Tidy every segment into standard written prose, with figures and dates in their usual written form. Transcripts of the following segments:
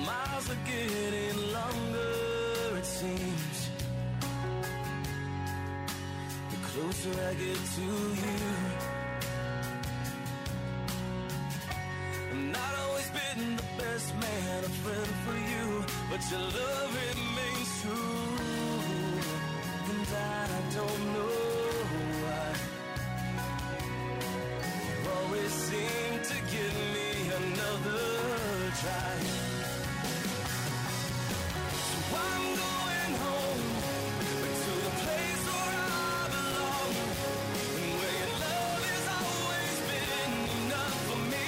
miles are getting longer, it seems. The closer I get to you. I've not always been the best man, a friend for you, but your love remains true. And I don't know why you always seem to give me another try. So I'm going home, to the place where I belong, and where your love has always been enough for me.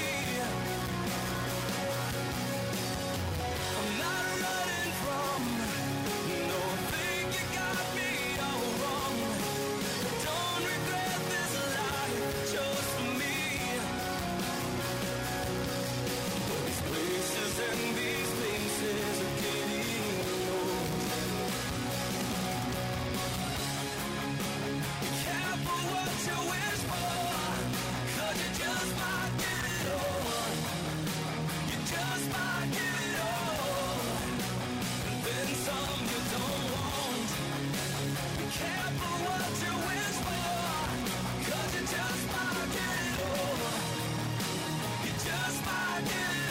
I'm not running from, no, I think you got me all wrong. Don't regret this life just for me. These places and these places are getting old. Be careful what you wish for, 'cause you just might get it all. You just might get it all, and then some you don't want. Be careful what you wish for, 'cause you just might get it all. You just might get it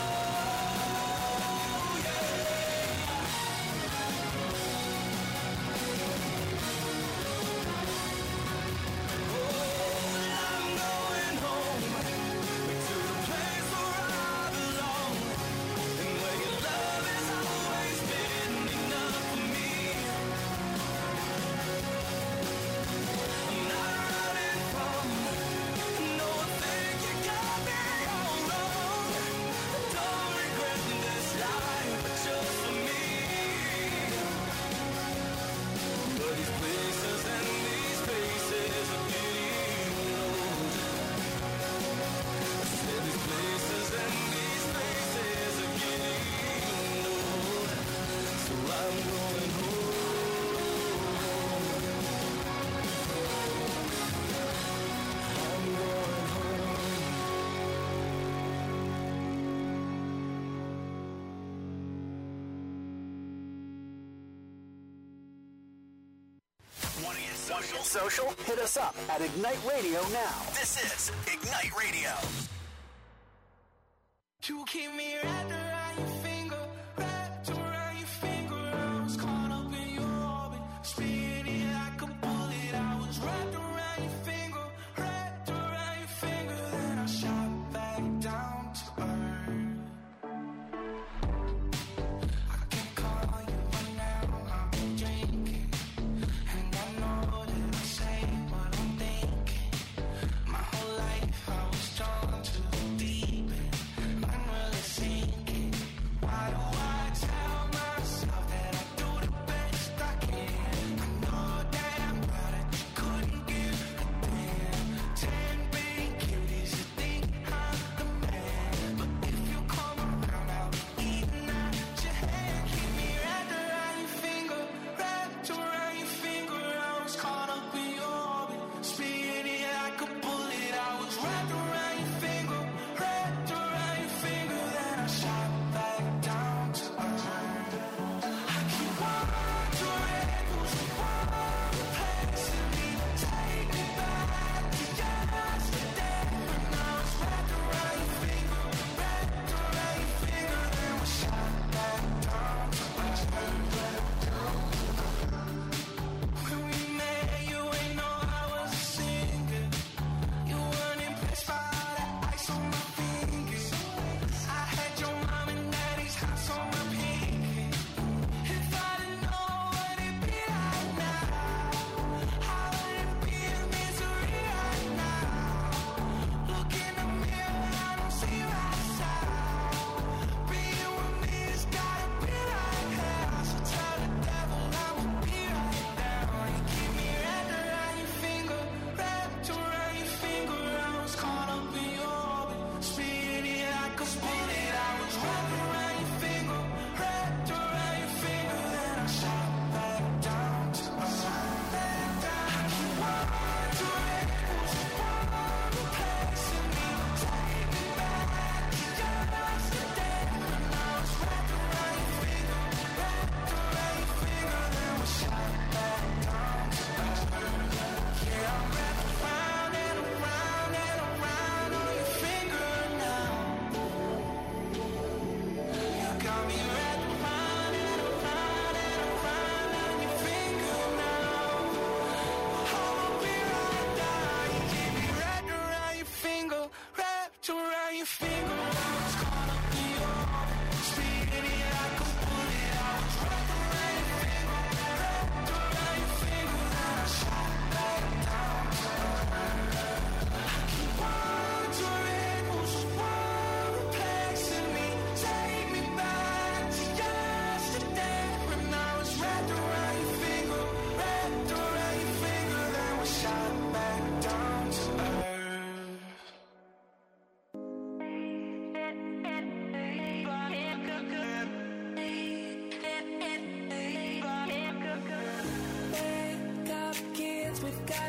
all, yeah. Oh, I'm going home, to the place where I belong, and where your love has always been enough for me. I'm not running from, no, I think you got me all wrong. Don't regret this life just for me. But these places and these faces are getting old. I said these places and these faces are getting old. So I'm going home. I'm going home. Want to get social? Hit us up at Ignite Radio now. This is Ignite Radio. You keep me wrapped around your finger, wrapped around your finger. I was caught up in your orbit, spinning like a bullet. I was wrapped around your finger, wrapped around your finger. Then I shot back down to earth. I can call you right now, I'm drinking, and I know that I say what I'm thinking. My whole life I was drawn to the deep end. I'm really sinking. Why do I tell myself that I do the best I can? I know damn well that you couldn't give a damn. 10 big cuties, you think I'm the man. But if you come around, I'll be eating at your hand. Keep me wrapped around your finger, wrapped around your finger. I was caught up in your orbit, spinning like a bullet. I was wrapped around your finger,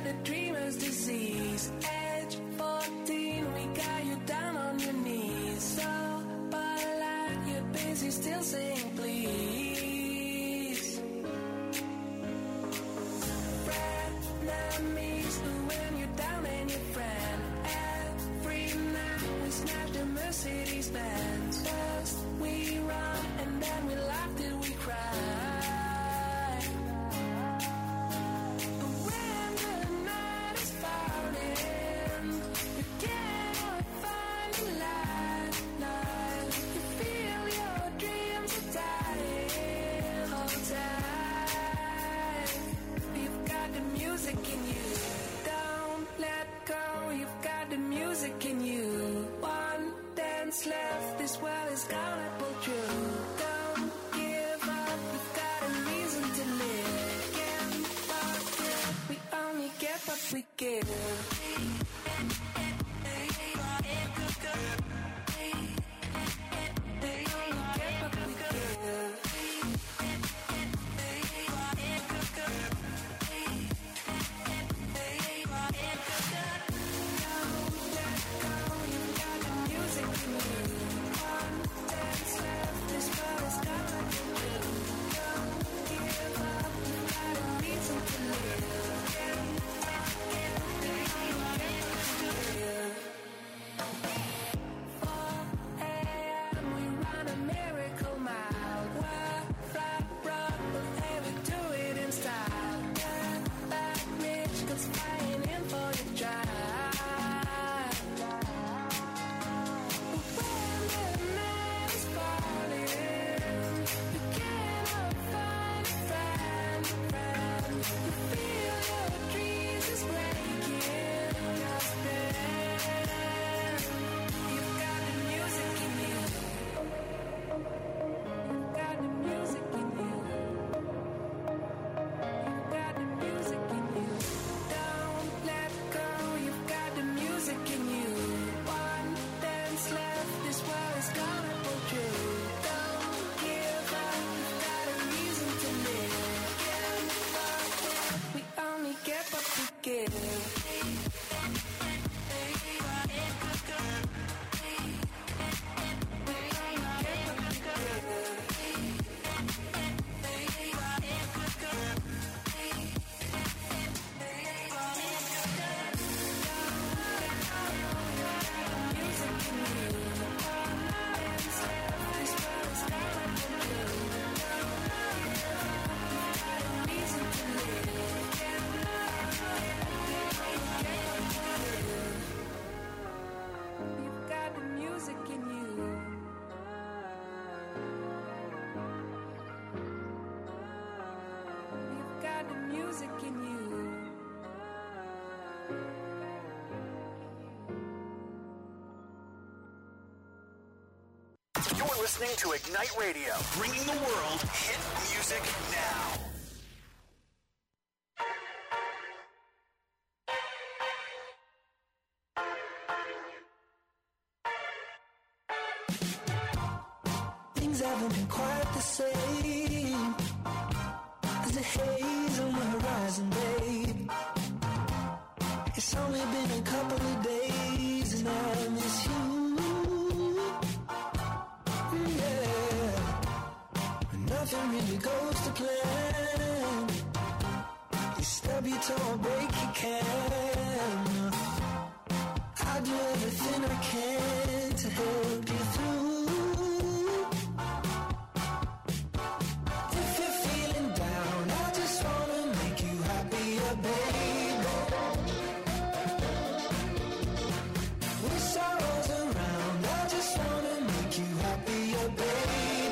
a dreamer's disease. Age 14, we got you down on your knees. So, but like you're busy still saying please. Frenemies, when you're down and your friend. Every night we smash the Mercedes Benz. First we run and then we laugh till we cry. Left, this world is gonna pull through. Don't give up, we've got a reason to live. Can't forget, we only get what we give. You're listening to Ignite Radio, bringing the world hit music now. Things haven't been quite the same. There's a haze on the horizon, babe. It's only been a couple of days and I miss you. Nothing really goes to plan. You stub your toe, break your can. I do everything I can to help you through. If you're feeling down, I just wanna make you happier, baby. With sorrows around, I just wanna make you happier, baby.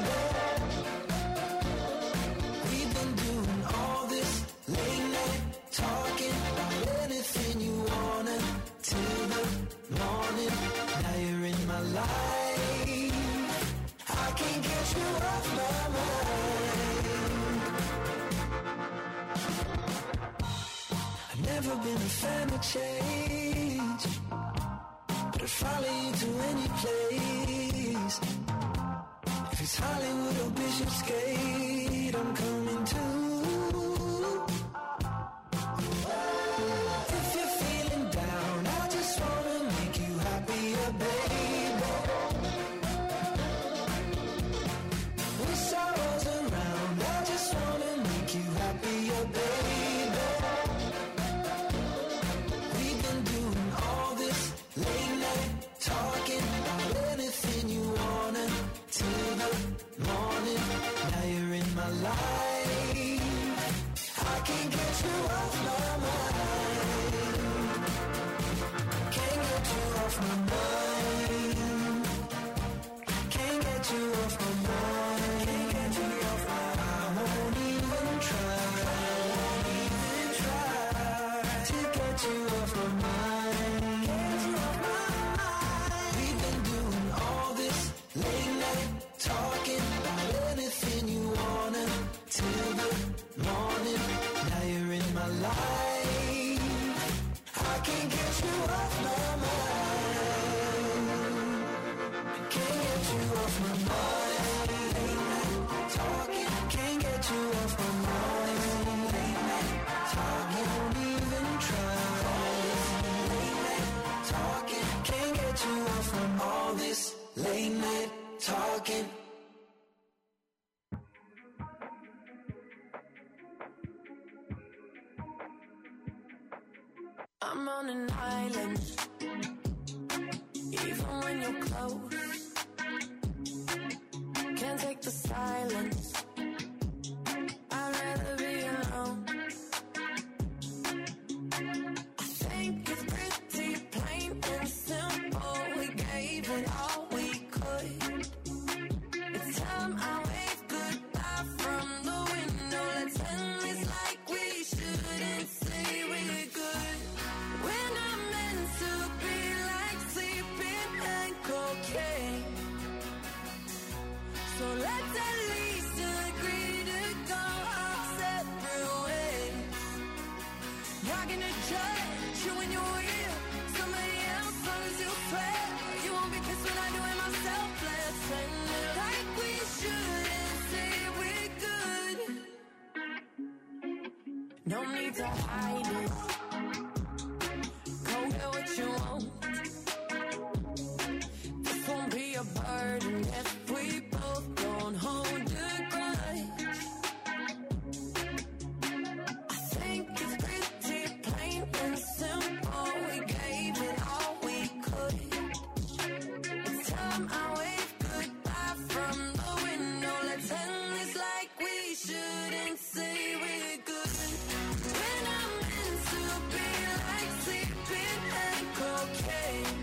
Never been a fan of change, but I'd follow you to any place. If it's Hollywood or Bishopsgate, I'm coming too. baby. Wish I was around, I just wanna make you happier, baby. We've been doing all this late night talking about anything you wanna till the morning. Now you're in my life, I can't get you off my mind. Can't get you off my mind. Can't get you off my mind. Can't get you off my mind. I won't even try. Won't even try to get you off my mind. Get you off my mind. We've been doing all this late night talking about anything you wanna till the morning. Now you're in my life, I can't get you off my mind. Can't get you off my mind. Late night talking, can't get you off my mind. Late night talking, won't even try. Late night talking, can't get you off from all this late night talking. I'm on an island, even when you're close. Can't take the silence, I'd rather be alone. I think it's pretty plain and simple, we gave it all we could. It's time I wave goodbye from the window. Let's end this like we shouldn't say we're good. We're not meant to be like sleeping and cocaine. So let's at least agree to go our separate ways. Not gonna judge you when you're with somebody else, as long as you swear you won't be pissed when I do it myself. Let's end it like we should and say we're good. No need to hide it. Go get what you want. This won't be a burden if we both don't hold a grudge. I think it's pretty plain and simple, we gave it all we could. It's time I wave goodbye from the window. Let's end this like we shouldn't say we're good. We're not meant to be like sleeping and cocaine.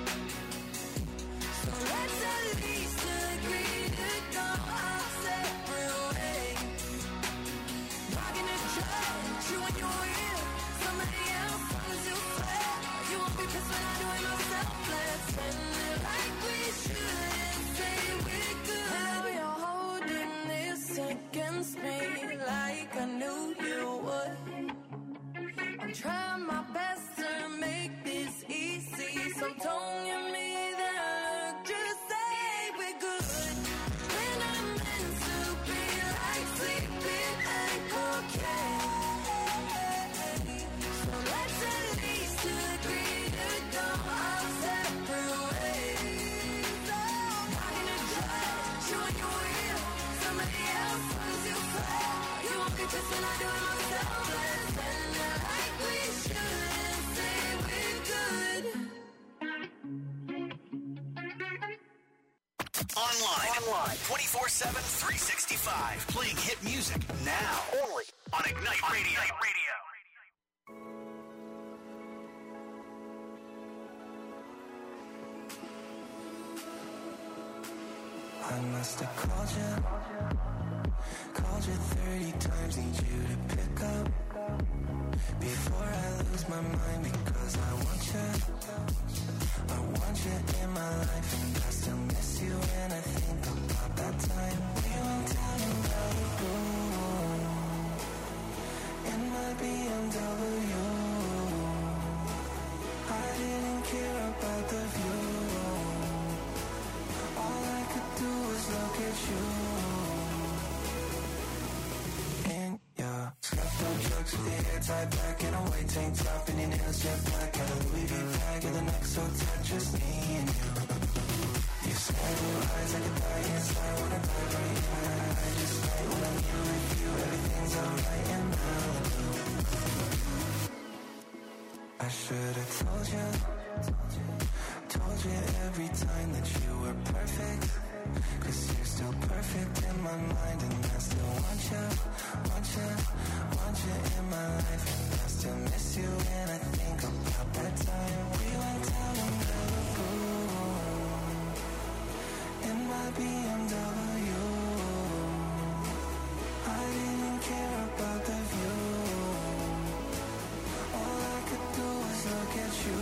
So let's at least agree to go our separate ways. Not gonna judge you when you're with somebody else, as long as you swear you won't be pissed when I do it myself. Let's end it like we should and say we're good. Now you're holding this against me like I knew you would. I'm trying my best to make this easy, so don't give me that look, just say we're good. We're not meant to be like sleeping and cocaine. So let's at least agree to go our separate ways. Not gonna judge you when you're with somebody else, as long as you swear you won't be pissed when I do it myself. Let's end it like we should and say we're good. Online 24/7, 365. Playing hit music now. Only on Ignite Radio. I must have called you 30 times, need you to pick up before I lose my mind, because I want you in my life, and I still miss you when I think about that time we went down in Malibu in my BMW. I didn't care about the view, all I could do was look at you. In your skirt, no jokes with your hair tied back in a white tank top and your nails jet black, and a Louis V bag, and the neck so tight, just me and you. told you every time that you were perfect. 'Cause you're still perfect in my mind, and I still want you in my life. And I still miss you when I think about that time we went down in Malibu in my BMW. I didn't care about the view. All I could do was look at you.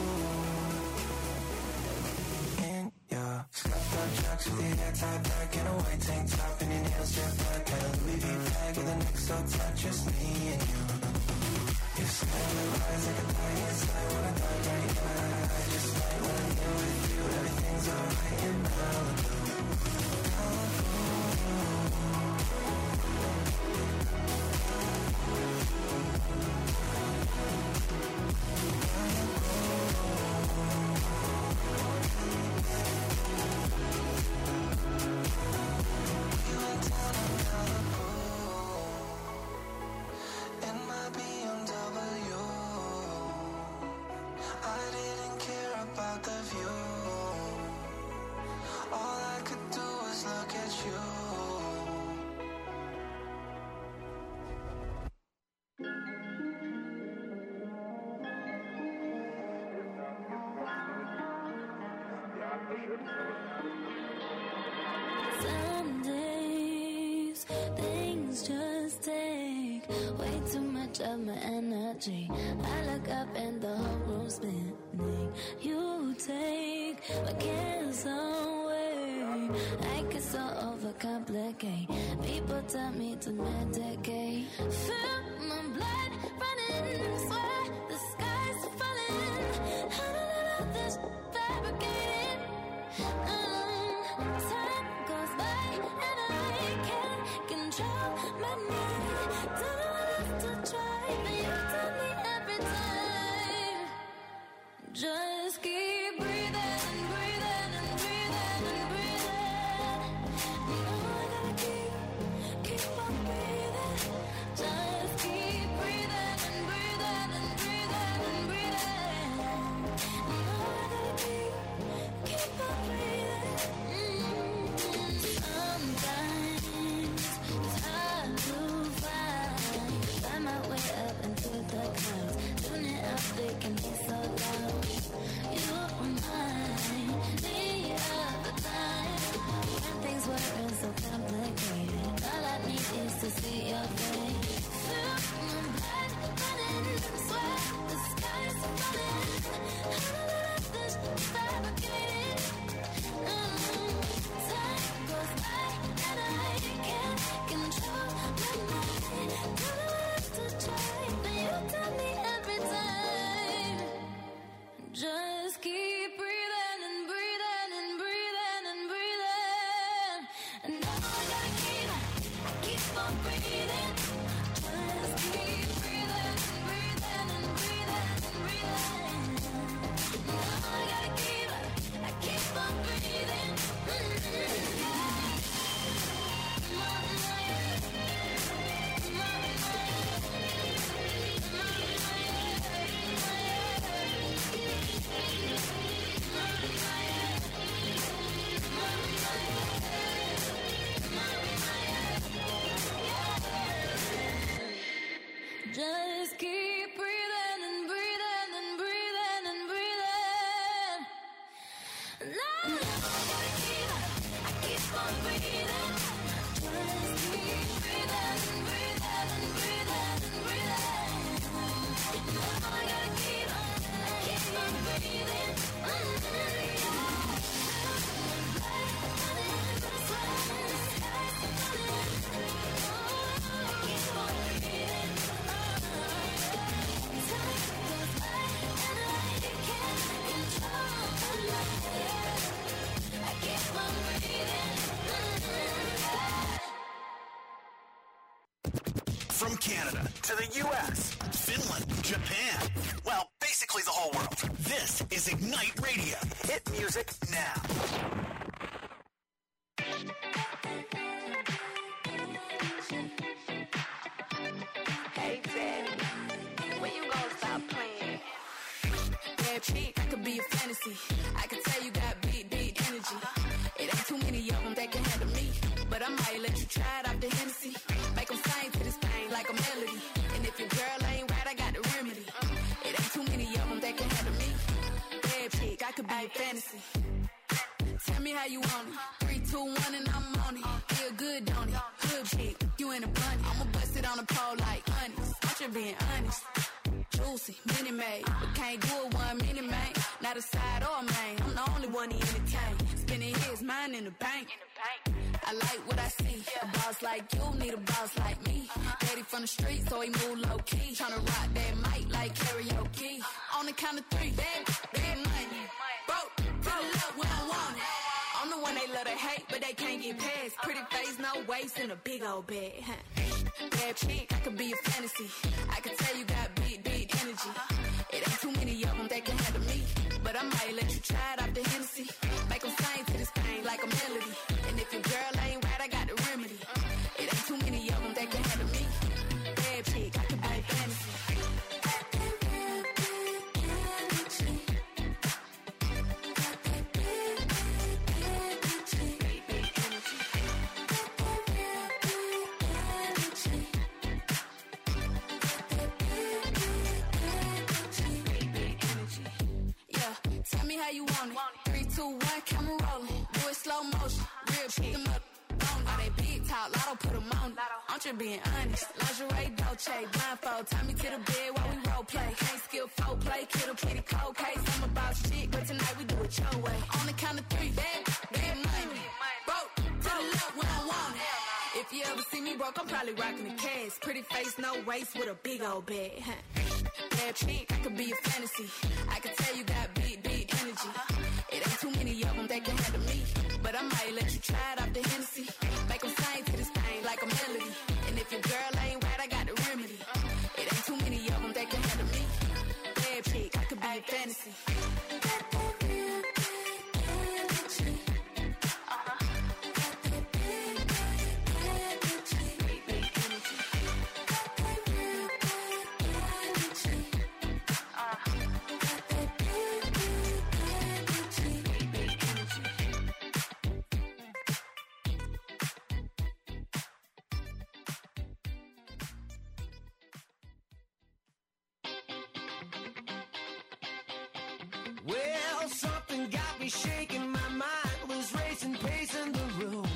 In your scuffed jocks with your hair tied back and a white tank top and your nails jet black and a Louis V bag with a neck so tight, just me and you. Your smile and eyes like a dying inside when I die right here. I just might when I'm here with you. Everything's alright in Malibu. Some days things just take way too much of my energy. I look up and the whole room's spinning. You take my cares away. I get so overcomplicate. People tell me to medicate. Feel my blood running, swear the sky's falling. I don't know this fabricated. Time goes by and I can't control my mind. Don't know what else to try, but you tell me every time. Just keep breathing and breathing and breathing and breathing. You know I gotta keep on breathing. Just keep breathing and breathing and breathing and breathing. You know I gotta keep on breathing. Sometimes it's hard to find my way up into the clouds. Doing it out, they can be so loud. You remind me of the time when things weren't so complicated. All I need is to see your face. Feel my blood running, sweat the sky's falling. I don't know if this fabricated. Time goes by and I can't control my mind. Don't know what else to try, but you tell me every time. Just keep breathing and breathing and breathing and breathing. And now I gotta keep on breathing. Just keep breathing and breathing and breathing and breathing. Now I gotta keep on breathing. Just keep breathing and breathing and breathing and breathing. No, I keep on breathing. Just keep breathing and breathing and breathing and breathing. No, I gotta keep on breathing. From Canada to the U.S., Finland, Japan, well, basically the whole world. This is Ignite Radio. Hit music now. Hey, Daddy, when you gonna stop playing? be a fantasy. Tell me how you want it. 3, 2, 1, and I'm on it. Feel good, don't it? Hood chick, you in a bunny. I'ma bust it on the pole like honest. I'm just being honest. Juicy, mini made, but can't do it 1 minute, man. Not a side or a main. I'm the only one he entertain. Spending his mind in the bank. I like what I see. A boss like you need a boss like me. Daddy from the street, so he move low key. Tryna rock that mic like karaoke. On the count of 3, bad money. Broke to the left when I want it. I'm the one they love to hate, but they can't get past. Pretty face, no waist, and a big old bag. Bad chick, I could be a fantasy. I can tell you got big energy. It ain't too many of them that can handle me. But I might let you try it off the Hennessy. Make them sing to this thing like a melody. And if your girl ain't right, I got the remedy. It ain't too many of them that can handle me. Bad chick, I could be a fantasy. Tell me how you want it. 3, 2, 1, camera rolling. Do it slow motion. Real chick, them up. All they big talk, lotto put them on. I'm just being honest. Lingerie, Dolce, blindfold. Tie me to the bed while we role play. Can't skill folk play, kid a kitty cold case. I'm about shit, but tonight we do it your way. On the count of 3, bad money. Broke to the left when I want it. If you ever see me broke, I'm probably rocking the cash. Pretty face, no waist, with a big old bag. Bad chick, I could be a fantasy. I can tell you got big energy. It ain't too many of them that can handle me. But I might let you try it off the Hennessy. Make them sing to this thing like a melody. And if your girl ain't right, I got the remedy. It ain't too many of them that can handle me. Bad chick, I could be a fantasy. Well, something got me shaking, my mind was racing, pacing the room.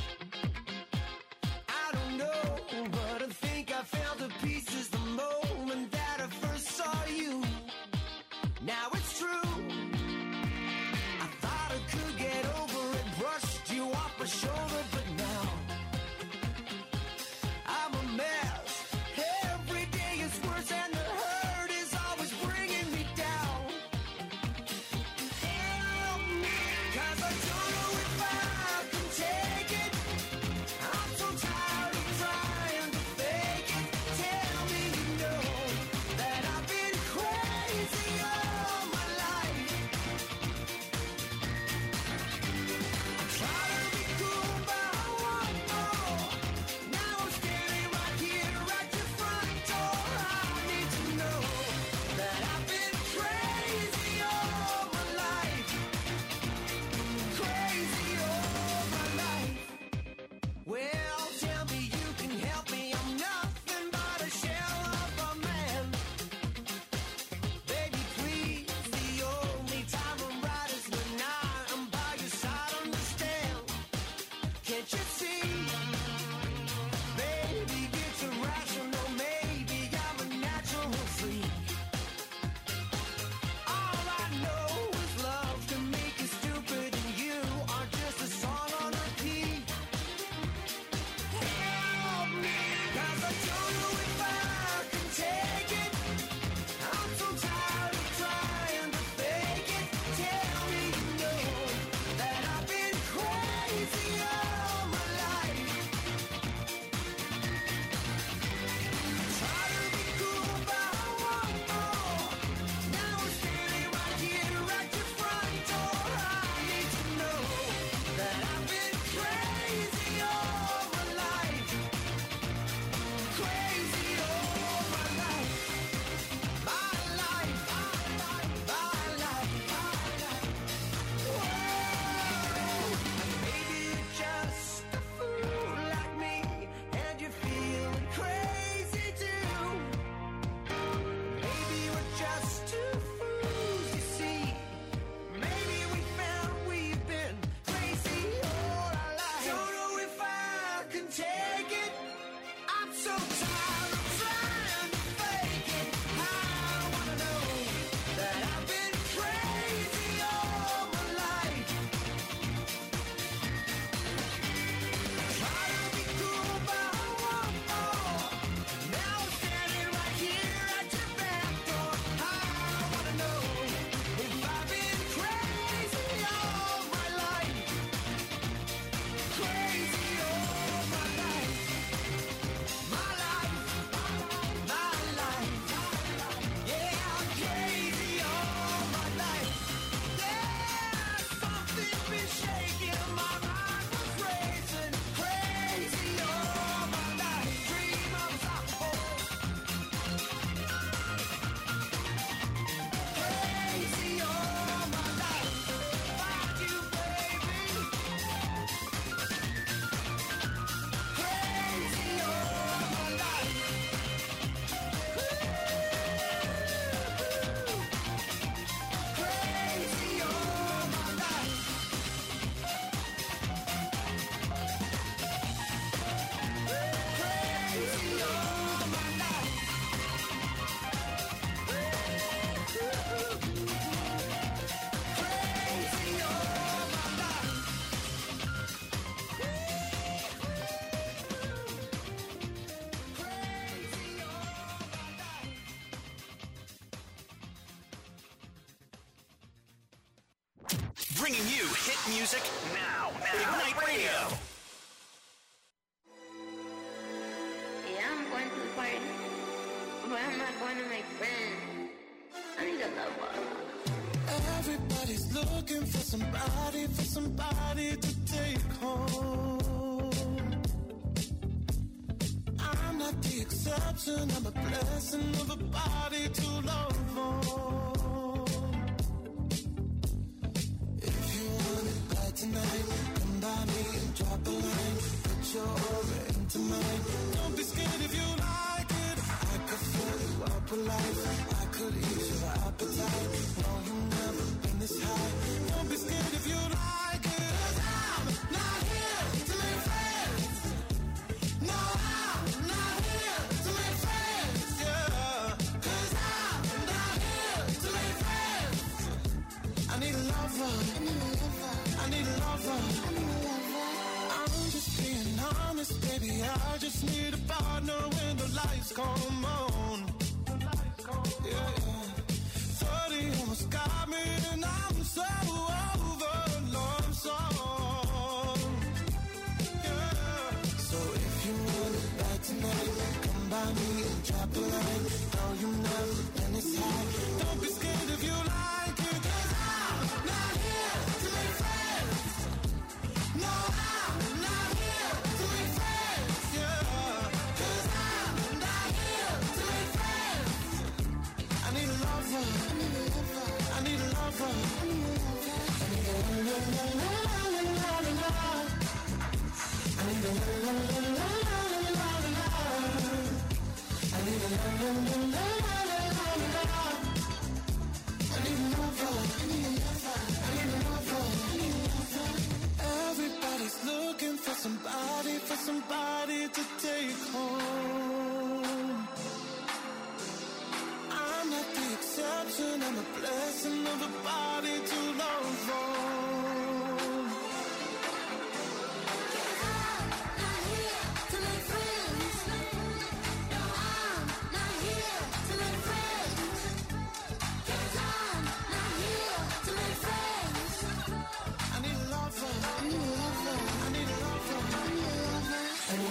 I don't know, but I think I felt the pieces the moment that I first saw you. Now it's true, I thought I could get over it, brushed you off my shoulder, but now I'm a mess. Every day is worse and the hurt is always bringing me down. Help me. bringing you hit music now. Ignite Radio. Yeah, I'm going to the party, but I'm not going to make friends. I need a lover. Everybody's looking for somebody to take home. I'm not the exception, I'm a blessing of a body to love on. If you want it bad tonight, come by me and drop a line. Put your aura into mine. Don't be scared if you like it. I could fill you up with life. I could ease your appetite. No, you've never been this high. Don't be scared if you like it. 'Cause I'm not here to make friends. No, I'm not here to make friends. Yeah. 'Cause I'm not here to make friends. I need a lover. I need a lover. I'm just being honest, baby. I just need a partner when the lights come on. Yeah, yeah. 30 almost got me, and I'm so over love song. Yeah. So if you want it bad tonight, come by me and drop a line. No, you've never been this high. Don't be scared if you like it. 'Cause I'm not here to make friends. No, I'm not here to make friends. Yeah. 'Cause I'm not here to make friends. I need a lover. I need a lover. I need a Everybody's looking for somebody to take home. I'm not the exception, I'm a blessing of a body to love on. I'm not here to make friends. No, I'm not here to make friends. 'Cause I'm not here to make friends. I need a lover. I need a lover. I need a lover. I need a lover. I need a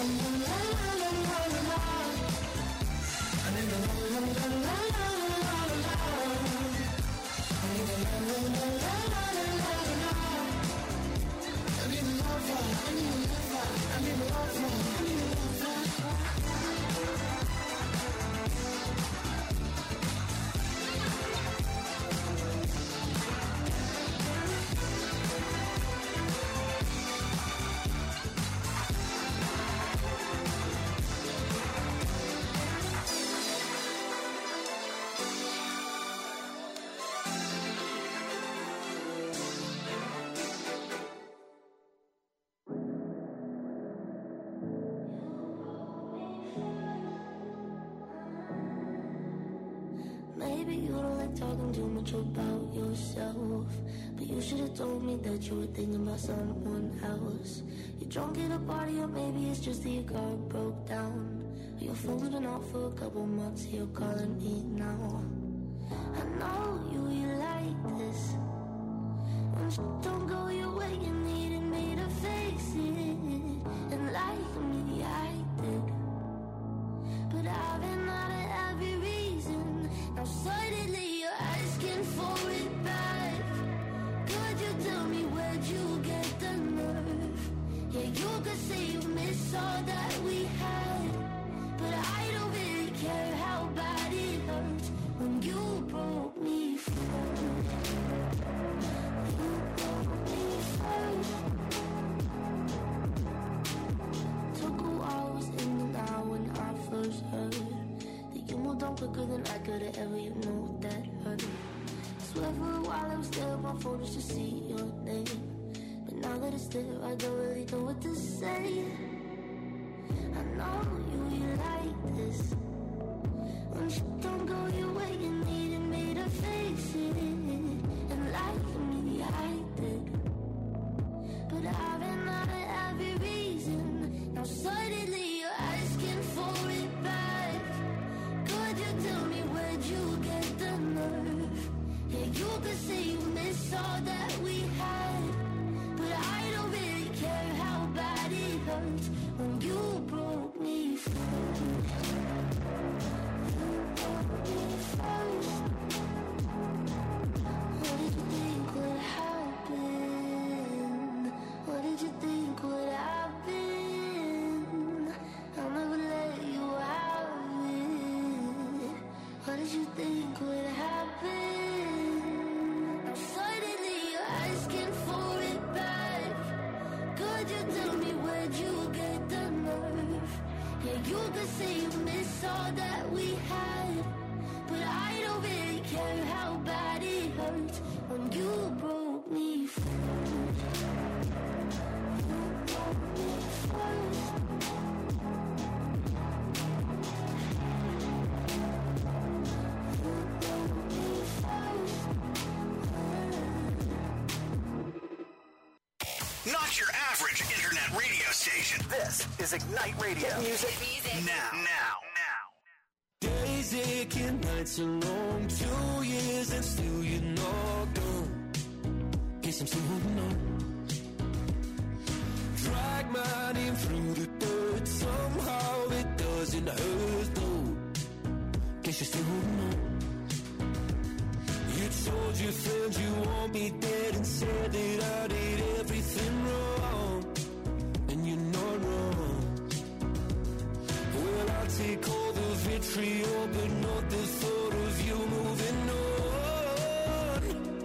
Maybe you don't like talking too much about yourself, but you should have told me that you were thinking about someone else. You're drunk at a party, or maybe it's just that your car broke down. Your phone's been off for a couple months, you're calling me now. I know you like this. When shit don't go your way, you needed me to fix it. And like me, I did. But I've been out of every reason. Now suddenly you're asking for it back. Could you tell me where'd you get the nerve? Yeah, you could say you miss all that we had, but I don't really care how bad it hurts when you broke me first. You broke me first. Took a while, was in and out when I first heard that you moved on quicker than I could've ever, you know that hurt. Swear for a while I was there on my phone just to see your name, but now that it's there I don't really know what to say. I know you like this. When shit don't go your way, you needed me to fix it. And like me, I did. But I've been out of every reason. Now suddenly you're asking for it back. Could you tell me where'd you get the nerve? Yeah, you could say you miss all that we hurt when you broke me first. What did you think would happen? What did you think would happen? I'll never let you have it. What did you think would happen? Suddenly you're asking for it back. Could you tell me where'd you get the nerve? Yeah, you could say you miss all that we had, but I don't really care how bad it hurts when you broke me first. Not your average internet radio station. This is Ignite Radio. Music now. Days aching, nights are long, 2 years and still you're not gone. Guess I'm still holding on. Drag my name through the dirt, somehow it doesn't hurt though. Guess you're still holding on. You told your friends you want me dead and said that I did everything wrong, and you're not wrong. Well, I'll take all the vitriol, but not the thought of you moving on.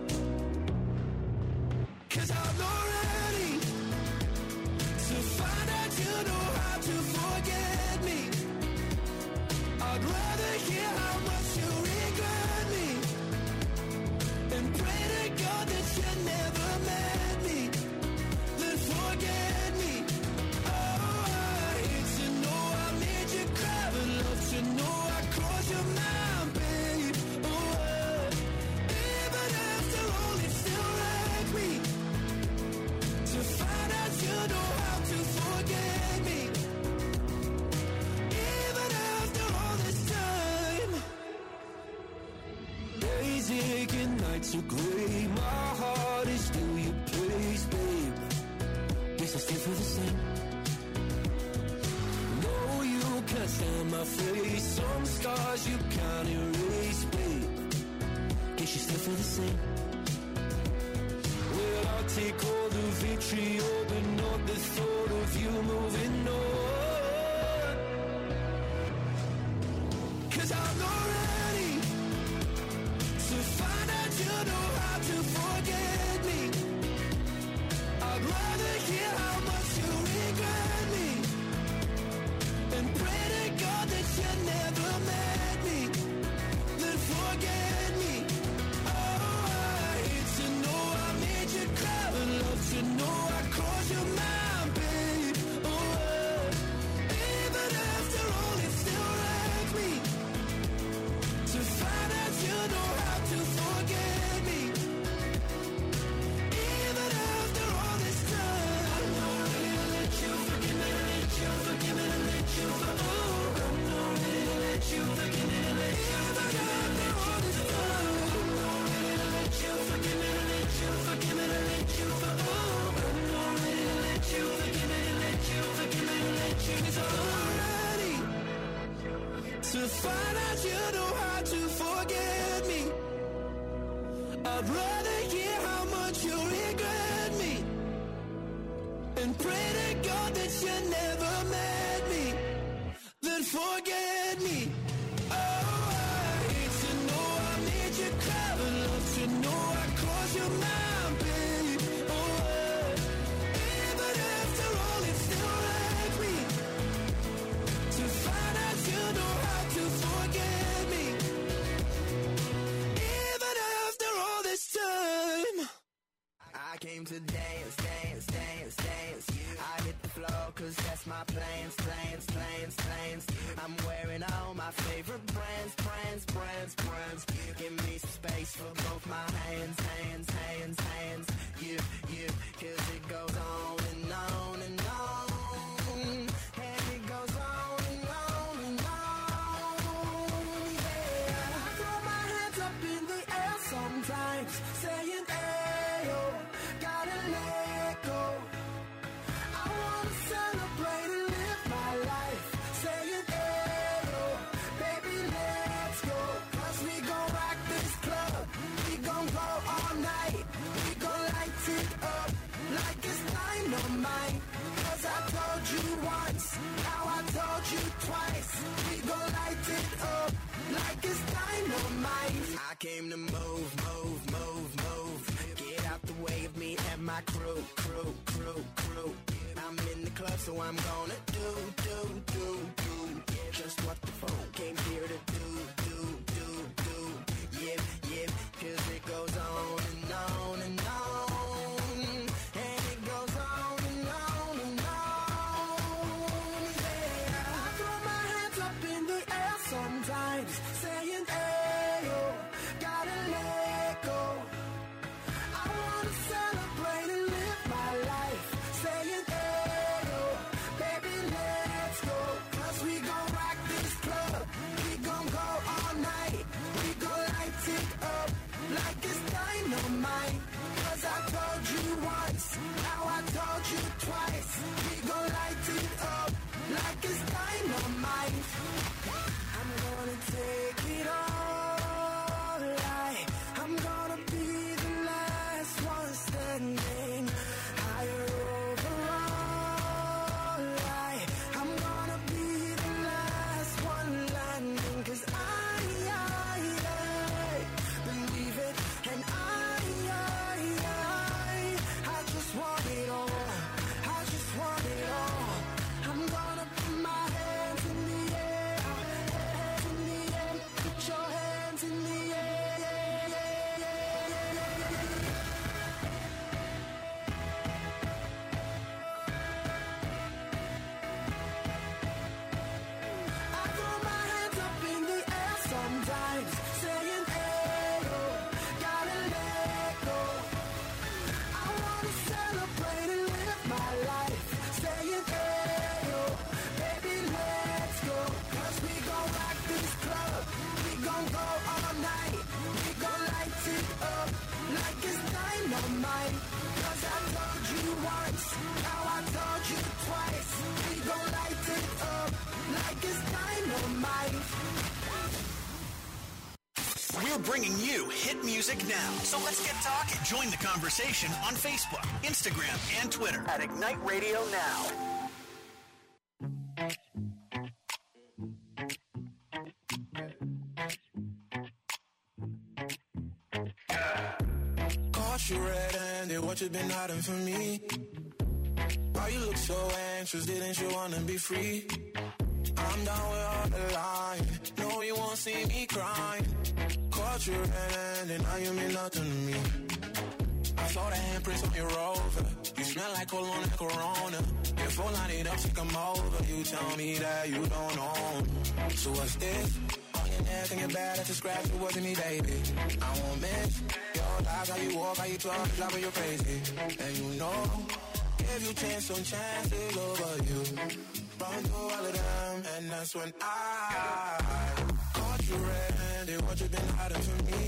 'Cause I'm not ready to find out you know how to forget me. I'd rather hear how much you regret me and pray to God that you never met me, then forget me. Oh, I hate to know I made you cry, but love to know I crossed your mind, babe. Oh, even after all, it still wrecked me to find out you know how to forget me. Even after all this time, days aching, nights are gray. My heart is still your place, babe. Guess I still feel the same. No, you can't stand my face. Some scars you can't erase, babe. Guess you still feel the same. Well, I'll take all the vitriol, but not the thought of you moving on. 'Cause I'm not ready to find out you know how to forget me. I'd rather hear how much you regret me and pray to God that you never met me, then forget me. Oh, I hate to know I made you cry, but love to know I crossed your mind, babe. Oh, even after all, it still wrecked me to find out you know how to forget me. Even after all this time, I'm not ready to let you forgive me, let you forgive me, let you forgive me. I'm not ready to let you forgive me, let you forgive me, let all this time. I'm not ready to let you forgive me, let you forgive me, let you forgive me. I'm not ready to let you forgive me, let you forgive me, let you. 'Cause I'm not ready to find out you know how to forget me. I'd rather hear how much you regret me and pray to God that you never met me, then forget me. Oh, I hate to know I made you cry, but love to know I crossed your mind, babe. Oh, even after all, it still wrecked me to find out you know how to forget me. Even after all this time, I came to dance, dance, dance, dance. I hit the floor 'cause that's my plans, plans, plans, plans. I'm wearing all my favorite brands, brands, brands, brands. Give me some space for both my hands, hands, hands, hands. You, 'cause it goes on and on and on. And it goes on and on and on. Yeah, I throw my hands up in the air sometimes, saying, ayo, gotta let go. I wanna celebrate dynamite. 'Cause I told you once, now I told you twice. We gon' light it up like it's dynamite. I came to move, move, move, move. Get out the way of me and my crew, crew, crew, crew. I'm in the club, so I'm gonna do. Just what the phone came here to do. Yeah, 'cause it goes on and on and on. And it goes on and on and on. Yeah, I throw my hands up in the air sometimes, saying, hey, oh, gotta let go. I wanna celebrate and live my life, saying, hey, oh, baby, let's go. 'Cause we gon' rock this club, we gon' go all night. We gon' light it up like it's dynamite. 'Cause I told you once, now I told you twice. We gon' light it up like it's dynamite. I'm gonna take it all night. I'm gonna be the last one standing. Higher over all night. I'm gonna be the last one landing. 'Cause I believe it, and I just want it all. I just want it all. I'm gonna put my hands in the air, hands in the air. Put your hands in the air. I throw my hands up in the air sometimes, saying, hey, oh, gotta let go. I wanna celebrate and live my life, saying, hey, oh, baby, let's go. 'Cause we gon' rock this club, we gon' go all night. We gon' light it up like it's dynamite. 'Cause I told you once, now I told you twice. We gon' light it up like it's dynamite. We're bringing you hit music now. So let's get talking. Join the conversation on Facebook, Instagram, and Twitter at Ignite Radio Now. Caught you red-handed, what you been hiding from me? Why you look so anxious, didn't you wanna be free? I'm down with all the lying, no you won't see me crying. Caught you red-handed, now you mean nothing to me. I saw the handprints on your Rover, you smell like cologne and Corona. Your phone lighted up, take 'em over, you tell me that you don't own. So what's this? On your neck and your back, that's a scratch, it wasn't me, baby. I won't miss your lies, how you walk, how you talk, driving you crazy. And you know, give you chance on chances over you. Run through all of them, and that's when I caught you red-handed, what you been hiding from me?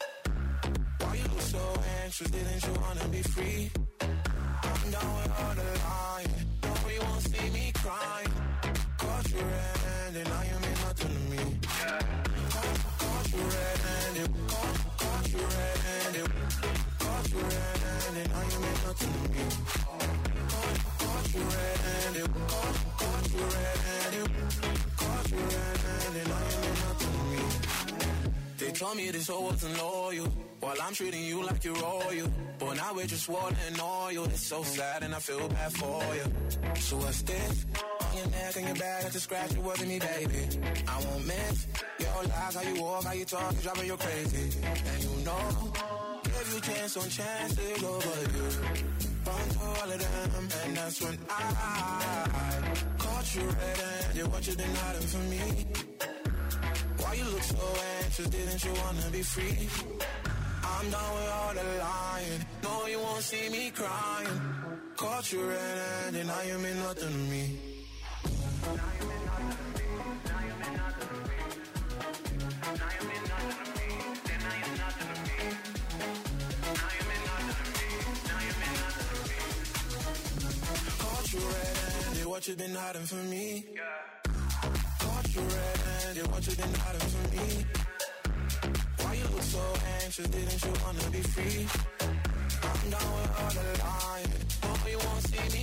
Why you look so anxious, didn't you wanna be free? I'm down with all the lying, no you won't see me crying. Caught you red-handed, now you mean nothing to me. Caught you red-handed, caught you red-handed, caught you red-handed, now you mean nothing to me. Caught you red-handed, caught you red-handed, caught you red-handed, now you mean nothing to me. They told me this all wasn't loyal, while I'm treating you like you're royal. But now we're just water and oil. It's so sad and I feel bad for you. So what's this? On your neck and your back, that's a scratch, it wasn't me, baby. I won't miss your lies, how you walk, how you talk, it's driving you crazy. And you know, give you chance on chances over you. Run through all of them, and that's when I caught you red-handed, what you been hiding from me? Why you look so anxious, didn't you wanna be free? I'm done with all the lying, no you won't see me crying. Caught you red-handed, now you mean nothing to me. What you been hiding from me? Caught you red-handed, what you been hiding from me? Why you look so anxious, didn't you wanna be free? I'm down with all the lying, no you won't see me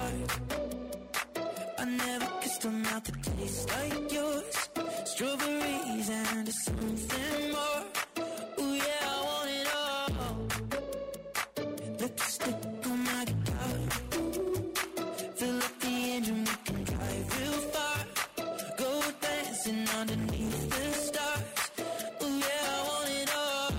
heart. I never kissed a mouth that tastes like yours. Strawberries and something more. Ooh yeah, I want it all. Lipstick on my guitar. Fill up the engine, we can drive real far. Go dancing underneath the stars. Ooh yeah, I want it all.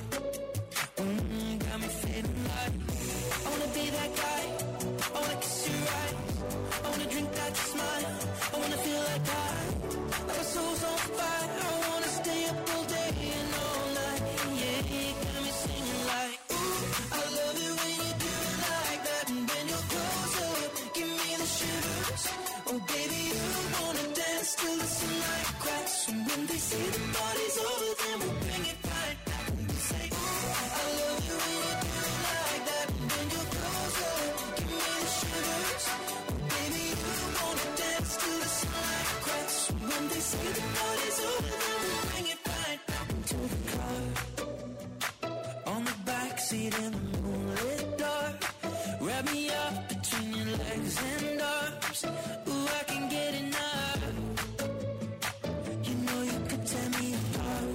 Got me feeling like I wanna be that guy. I wanna kiss your eyes. I wanna drink that smile. I wanna feel like my soul's on fire. I wanna stay up all day and all night. Yeah, you got me singing like, ooh, I love it when you do it like that. And when you're close up, give me the shivers. Oh baby, you wanna dance till the sunlight cracks. And when they say the party's over, then we'll bring it right back. And we say, ooh, I love it when you do it like that. And when you're close up, give me the shivers. Oh baby, you wanna dance till the sunlight cracks. When they say the party's over, then we'll bring it right back into the car. On the backseat in the moonlit dark. Wrap me up between your legs and arms. Ooh, I can get enough. You know you could tear me apart.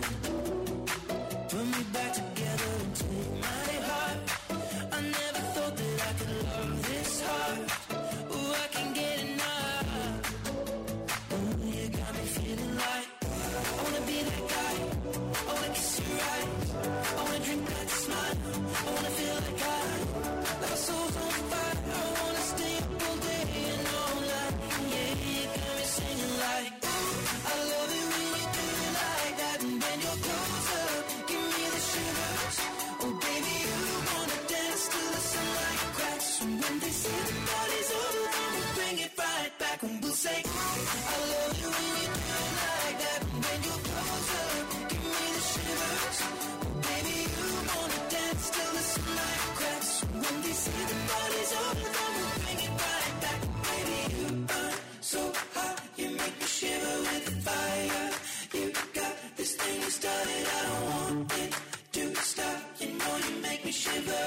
Put me back together and take my heart. I never thought that I could love this hard. Ooh, I can get enough. Ooh, you got me feeling like I wanna be that guy. I wanna kiss your eyes. I wanna drink that smile. I wanna feel like my soul's on fire. I wanna stay up all day and all night. Yeah, you got me singing like, ooh, I love it when you do it like that. And when you're close up, give me the shivers. Oh baby, you wanna dance till the sunlight cracks. And when they say the party's over, then we'll bring it right back. And we'll say, I love you when you do it like that. And when you're close up, give me the shivers. Oh baby, you wanna dance till the sunlight cracks. When they say the party's over, then we'll bring it right back. Baby, you burn so hot, you make me shiver with fire. You got this thing you started, I don't want it to stop. You know you make me shiver.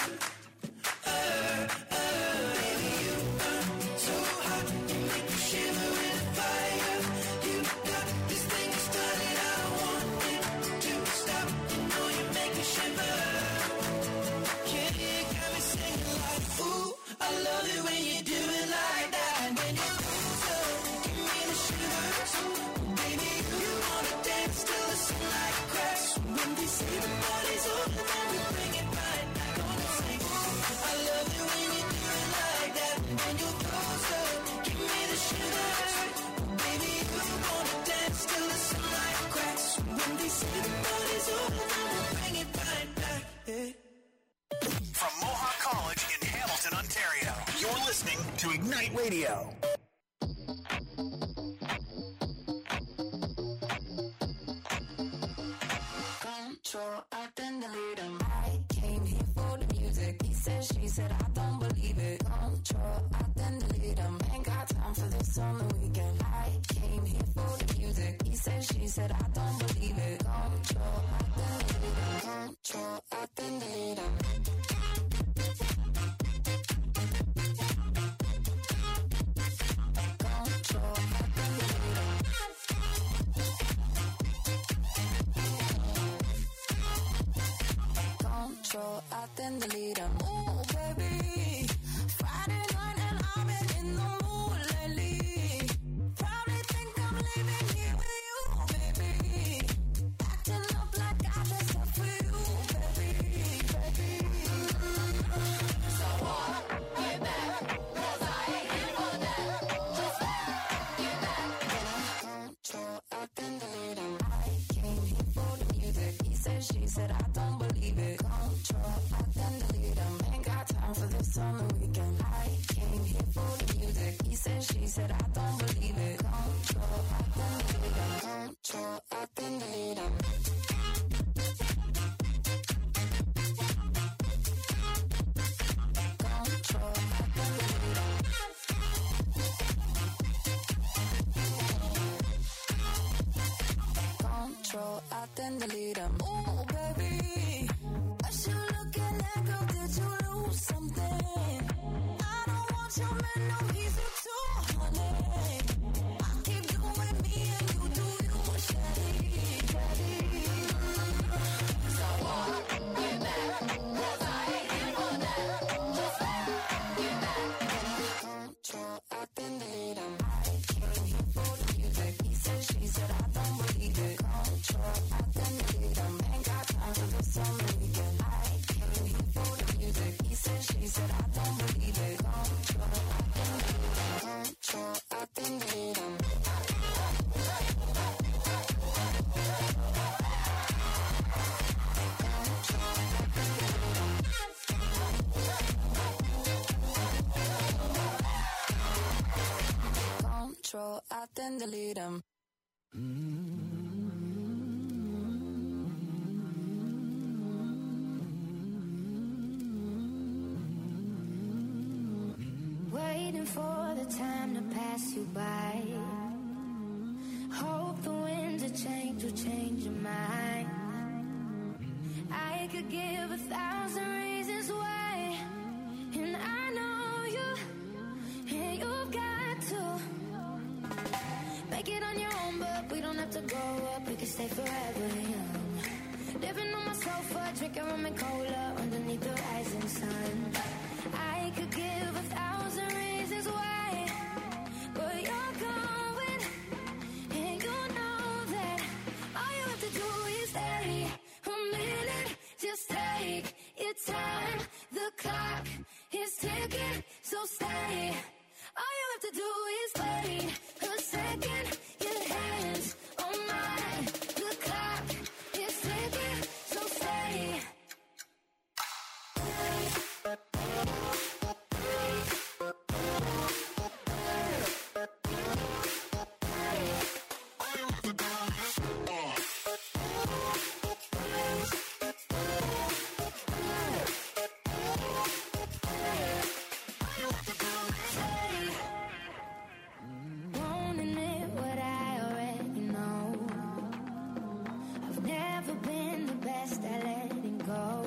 Baby, you burn so hot, you make me shiver with fire. You got this thing you started, I don't want it to stop. You know you make me shiver. Yeah, you got me singing like, ooh, I love it when you do it like that. And when you're close up, give me the shivers. Baby, you wanna dance till the sunlight cracks. When they say the party's over, then we bring it right back. Gonna say, ooh, I love it when you do it like that. And when you're close up, give me the shivers. Baby, you wanna dance till the sunlight cracks. When they say the party's over, then we'll bring it right back. Yeah. From Mohawk College in Hamilton, Ontario, you're listening to Ignite Radio. Control, I then delete him. I came here for the music. He said, she said, I don't believe it. Control, I then delete him. Ain't got time for this on the weekend. I came here for the music. He said, she said, I don't believe it. Control, I then delete him. Control, I then delete him. Control, I then delete him. Control, I then delete him. Ooh, baby. Friday night and I've been in the mood lately. Probably think I'm leaving here with you, baby. Acting up like I dressed up for you, baby, baby. So what? Get back, 'cause I ain't here for that. Just get back. Control, I then delete him. I came here for the music. He said, she said, I don't believe it. Control, I then delete him. Ain't got time for this on the weekend. I came here for the music. He said, she said, I don't believe it. Control, I then delete him. Control, I then delete him. Control, I then delete him. Control, I then delete him. Ooh, baby. What you looking at, girl? Did you lose something? I don't want your man, no, he's a too honey. I keep doing me and you do you, Shelly. So what? Get back, 'cause I ain't here for that. Just get back. Control, I can lead him. I came here for the music. He said, she said, I don't believe it. Control, I can lead him. Ain't got time to listen to me again. I came here for the music. He said, she said, I don't believe it. Control, I can lead him. Control, I can lead him. Control, I can delete him. Waiting for the time to pass you by. Hope the winds of change will change your mind. I could give 1,000 reasons why, and I know you, and you've got to make it on your own, but we don't have to grow up, we can stay forever young. Living on my sofa, drinking rum and cola underneath the rising sun. I could give 1,000 reasons why, but you're going, and you know that all you have to do is stay a minute, just take your time. The clock is ticking, so stay. All you have to do is wait a second. Your hands on mine. The clock is ticking, so stay. Won't admit what I already know. I've never been the best at letting go.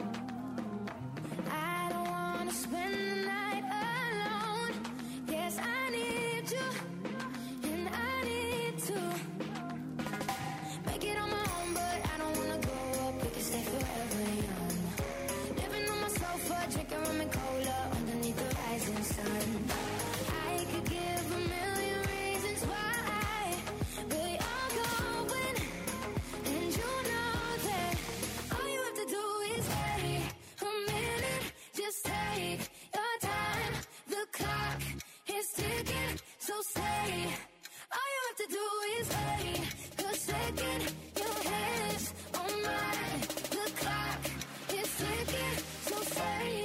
I don't wanna spend the night alone. Yes, I need you, and I need to make it on my own, but I don't wanna grow up. We can stay forever young. Living on my sofa, drinking rum and cola underneath the rising sun. I could give 1,000,000 reasons why, but you're going, and you know that all you have to do is wait a minute, just take your time. The clock is ticking, so stay. All you have to do is wait a second. Your hands on mine. The clock is ticking, so stay.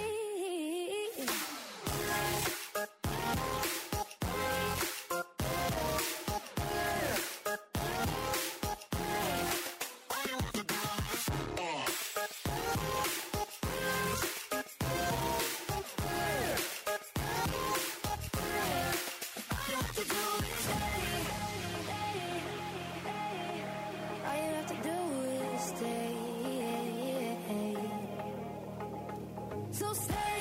All you have to do is stay. So stay.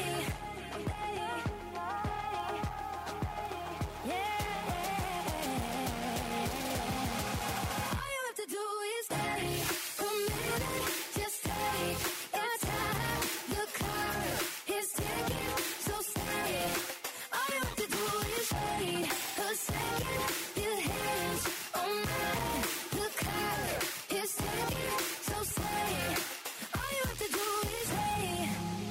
Yeah. All you have to do is stay a minute. Just take your time. The clock is ticking, so stay. All you have to do is wait a second. Your hands on mine. The clock is ticking, so stay. All you have to do is wait.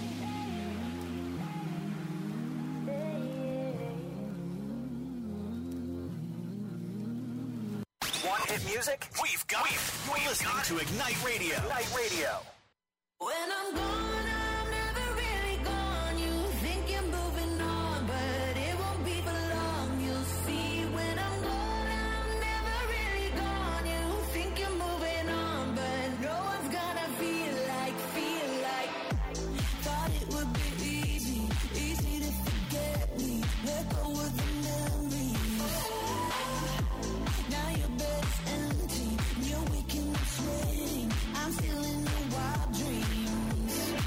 Want hit music? We've got it. You're listening to Ignite Radio. Ignite Radio. When I'm gone, I'm never really gone. You think you're moving on, but it won't be for long. You'll see when I'm gone, I'm never really gone. You think you're moving on, but no one's gonna feel like. Thought it would be easy to forget me. Let go of the memories. Now your bed's empty, you're waking up sweating. I'm still in your wild dreams.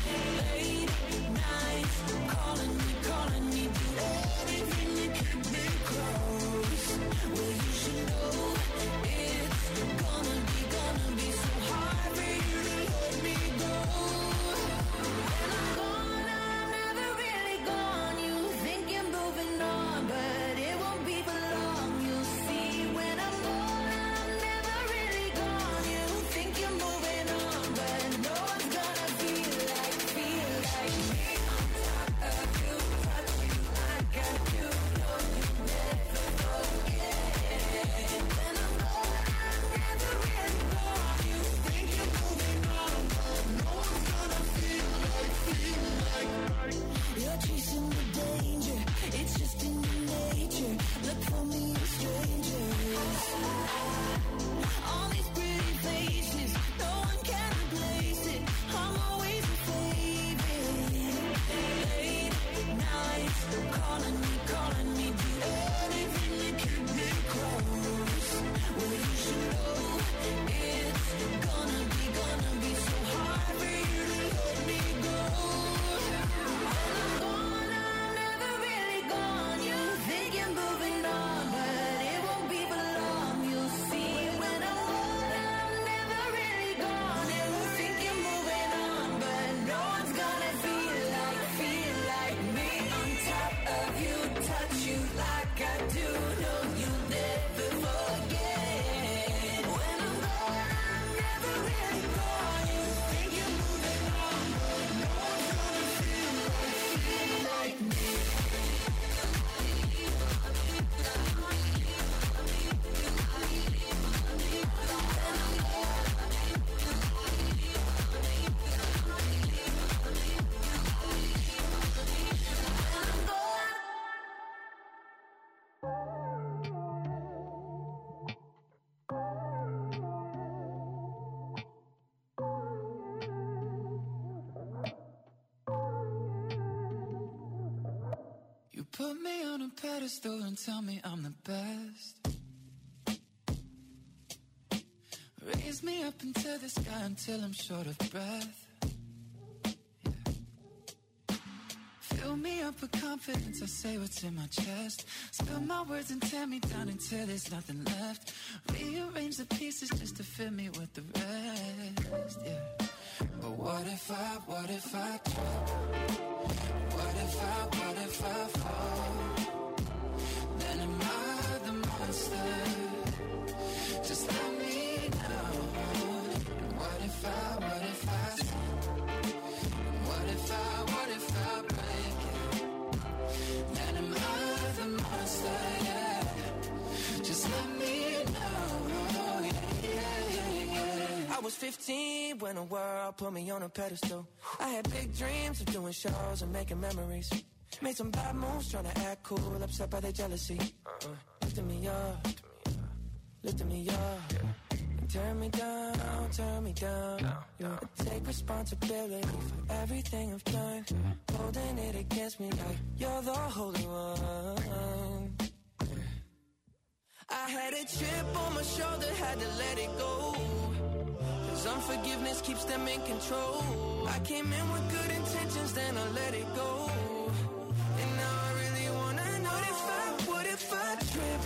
Put me on a pedestal and tell me I'm the best. Raise me up into the sky until I'm short of breath. Yeah. Fill me up with confidence, I say what's in my chest. Spill my words and tear me down until there's nothing left. Rearrange the pieces just to fill me with the rest. Yeah. But what if I trip? What if I fall? Then am I the monster? Just let me know. What if I slip? What if I break it? Then am I the monster? Yeah. Just let me know. Yeah. I was 15 when the world put me on a pedestal. I had big dreams of doing shows and making memories. Made some bad moves trying to act cool, upset by their jealousy. Lifted me up, lifted me up. And turn me down. Yeah. I take responsibility for everything I've done. Holding it against me like you're the holy one. I had a chip on my shoulder, had to let it go. Cause unforgiveness keeps them in control. I came in with good intentions, then I let it go. And now I really wanna know what if I trip?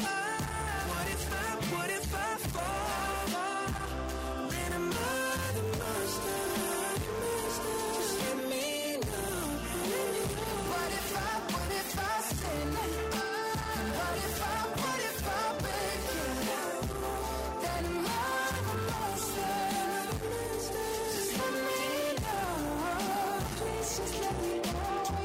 What if I fall? Then am I the monster? Just let me know. What if I sin? What if I break it? Then am I the monster? Just let me know. Please just let me know.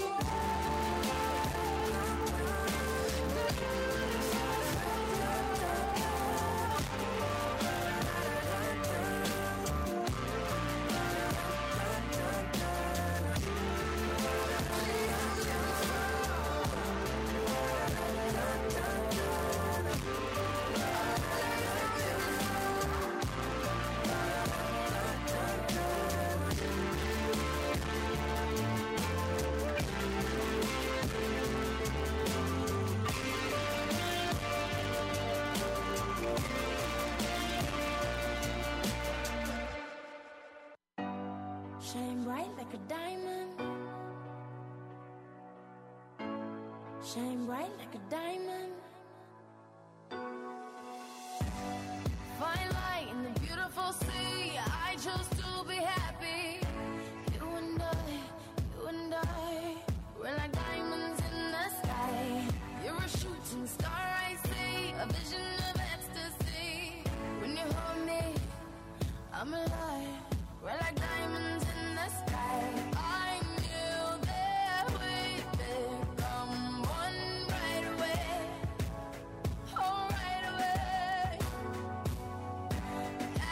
Shine bright like a diamond. Shine bright like a diamond. Fine light in the beautiful sea. I chose to be happy. You and I, we're like diamonds in the sky. You're a shooting star, I see, a vision of ecstasy. When you hold me, I'm alive.